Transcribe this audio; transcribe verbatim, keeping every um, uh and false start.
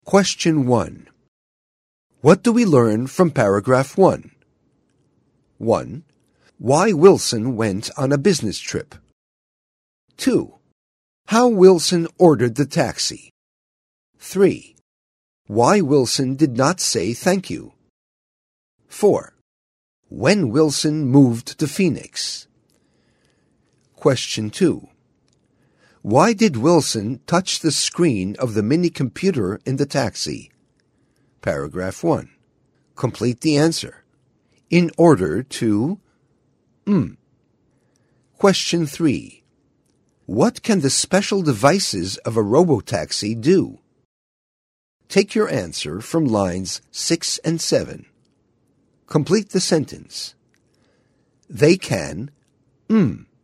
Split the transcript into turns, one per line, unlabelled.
Question one. What do we learn from paragraph one? one. Why Wilson went on a business trip. two. How Wilson ordered the taxi. three. Why Wilson did not say thank you. four. When Wilson moved to Phoenix. Question two. Why did Wilson touch the screen of the mini-computer in the taxi? Paragraph one. Complete the answer. In order to... Mm. Question three. What can the special devices of a robotaxi do? Take your answer from lines six and seven. Complete the sentence. They can... Mm.